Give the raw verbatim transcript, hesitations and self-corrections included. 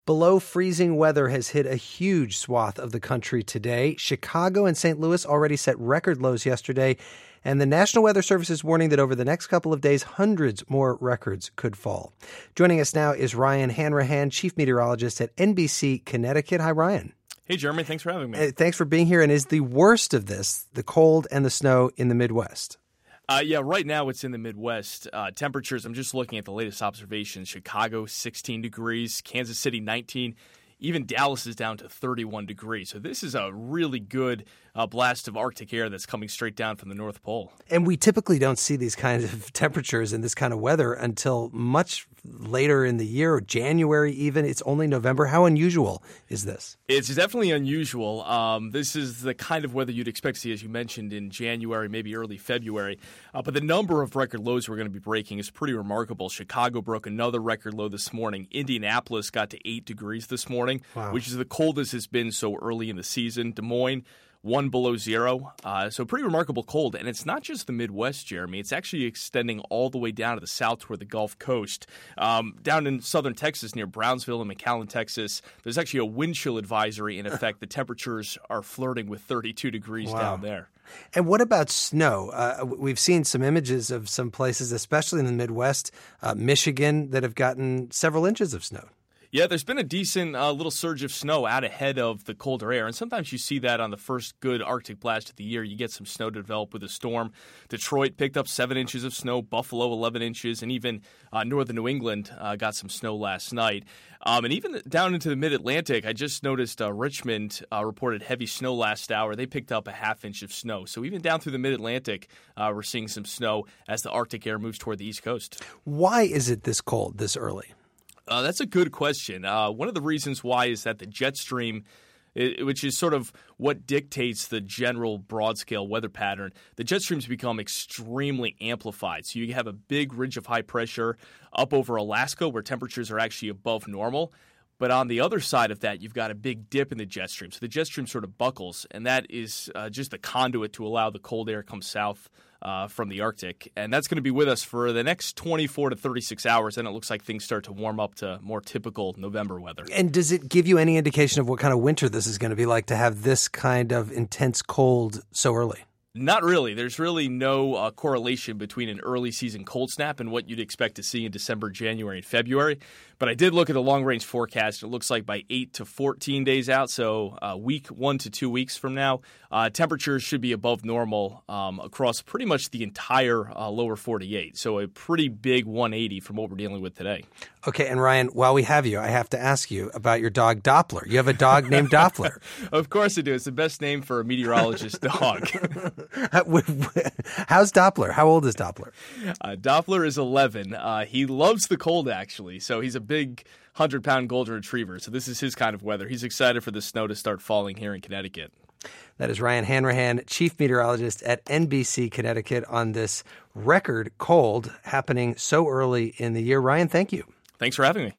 Below freezing weather has hit a huge swath of the country today. Chicago and Saint Louis already set record lows yesterday, and the National Weather Service is warning that over the next couple of days, hundreds more records could fall. Joining us now is Ryan Hanrahan, chief meteorologist at N B C Connecticut. Hi, Ryan. Hey, Jeremy. Thanks for having me. Uh, thanks for being here. And is the worst of this the cold and the snow in the Midwest? Uh, yeah, right now it's in the Midwest. Uh, temperatures, I'm just looking at the latest observations. Chicago, sixteen degrees. Kansas City, nineteen. Even Dallas is down to thirty-one degrees. So this is a really good uh, blast of Arctic air that's coming straight down from the North Pole. And we typically don't see these kinds of temperatures and this kind of weather until much later in the year, or January even. It's only November. How unusual is this? It's definitely unusual. Um, this is the kind of weather you'd expect to see, as you mentioned, in January, maybe early February. Uh, but the number of record lows we're going to be breaking is pretty remarkable. Chicago broke another record low this morning. Indianapolis got to eight degrees this morning, wow, which is the coldest it's been so early in the season. Des Moines, one below zero. Uh, so pretty remarkable cold. And it's not just the Midwest, Jeremy. It's actually extending all the way down to the south toward the Gulf Coast. Um, down in southern Texas near Brownsville and McAllen, Texas, there's actually a wind chill advisory in effect. The temperatures are flirting with thirty-two degrees wow. down there. And what about snow? Uh, we've seen some images of some places, especially in the Midwest, uh, Michigan, that have gotten several inches of snow. Yeah, there's been a decent uh, little surge of snow out ahead of the colder air, and sometimes you see that on the first good Arctic blast of the year. You get some snow to develop with a storm. Detroit picked up seven inches of snow, Buffalo eleven inches, and even uh, northern New England uh, got some snow last night. Um, and even down into the mid-Atlantic, I just noticed uh, Richmond uh, reported heavy snow last hour. They picked up a half inch of snow. So even down through the mid-Atlantic, uh, we're seeing some snow as the Arctic air moves toward the East Coast. Why is it this cold this early? Uh, that's a good question. Uh, one of the reasons why is that the jet stream, it, which is sort of what dictates the general broad-scale weather pattern, the jet streams become extremely amplified. So you have a big ridge of high pressure up over Alaska where temperatures are actually above normal. But on the other side of that, you've got a big dip in the jet stream. So the jet stream sort of buckles, and that is uh, just the conduit to allow the cold air to come south Uh, from the Arctic. And that's going to be with us for the next twenty-four to thirty-six hours. Then it looks like things start to warm up to more typical November weather. And does it give you any indication of what kind of winter this is going to be like to have this kind of intense cold so early? Not really. There's really no uh, correlation between an early season cold snap and what you'd expect to see in December, January, and February. But I did look at the long-range forecast. It looks like by eight to fourteen days out, so a week, one to two weeks from now, uh, temperatures should be above normal um, across pretty much the entire uh, lower forty-eight. So a pretty big one eighty from what we're dealing with today. Okay, and Ryan, while we have you, I have to ask you about your dog Doppler. You have a dog named Doppler. Of course I do. It's the best name for a meteorologist dog. How's Doppler? How old is Doppler? Uh, Doppler is eleven. Uh, he loves the cold, actually. So he's a big one hundred pound golden retriever. So this is his kind of weather. He's excited for the snow to start falling here in Connecticut. That is Ryan Hanrahan, chief meteorologist at N B C Connecticut, on this record cold happening so early in the year. Ryan, thank you. Thanks for having me.